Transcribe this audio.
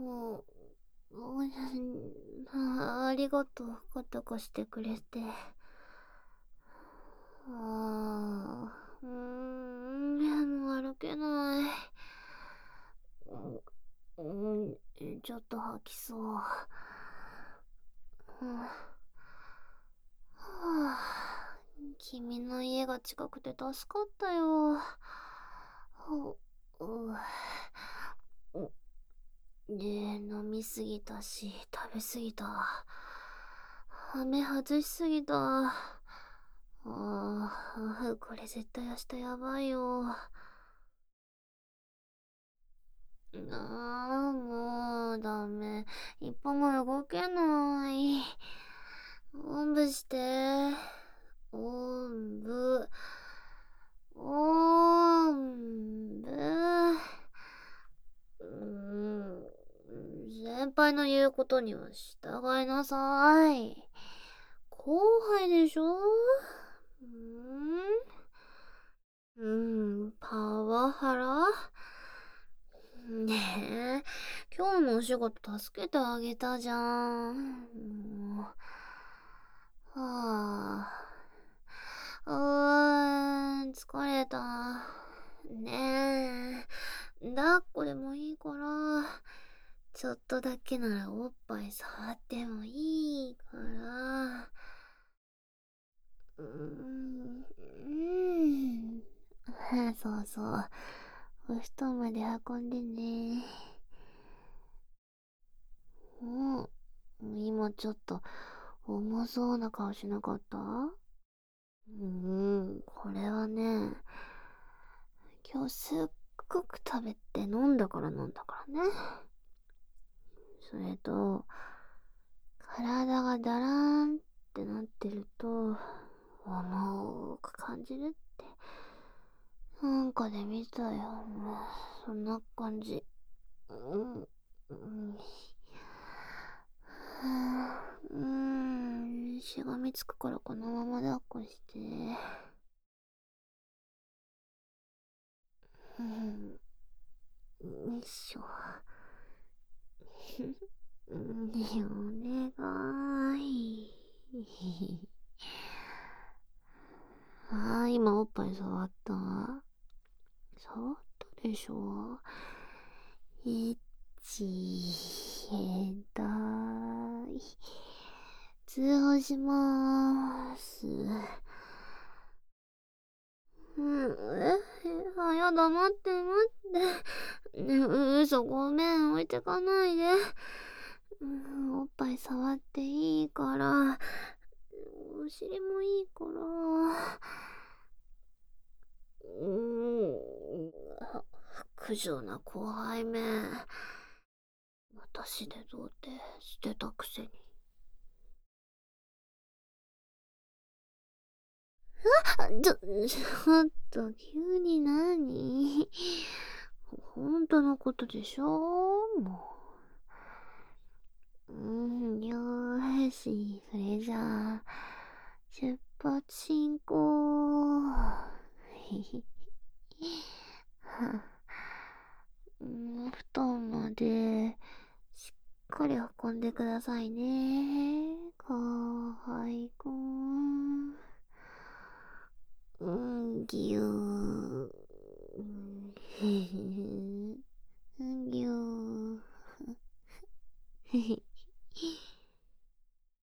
う、ありがとう、肩貸してくれて。もう歩けない。ちょっと吐きそう。君の家が近くて助かったよ。で、飲みすぎたし、食べすぎた。ハメ外しすぎた。これ絶対明日やばいよ。もうダメ。一歩も動けない。おんぶして。おんぶ。おんぶ。先輩の言うことには従いなさい。後輩でしょ。パワハラねえ、今日のお仕事助けてあげたじゃん。もう疲れた。ねえ、抱っこでもいいから、ちょっとだけならおっぱい触ってもいいから。うーん、そうそう。お布団まで運んでね。今ちょっと重そうな顔しなかった？これはね、今日すっごく食べて飲んだからね。それと、体がだらーんってなってると、重く感じるって、なんかで見たよ。そんな感じ。うん、うん、しがみつくからこのまま抱っこして。よいしょ。ね、お願い。今おっぱい触った？触ったでしょ。エッチ、変態。通報しまーす。やだ、待って、待って。嘘、ごめん、置いてかないで。おっぱい触っていいから。お尻もいいから。薄情な後輩め。私で童貞してたくせに。ちょっと急に何？本当のことでしょ？もよーし、それじゃあ、出発進行。布団までしっかり運んでくださいね。かわいくん。ぎゅー。ぎゅー。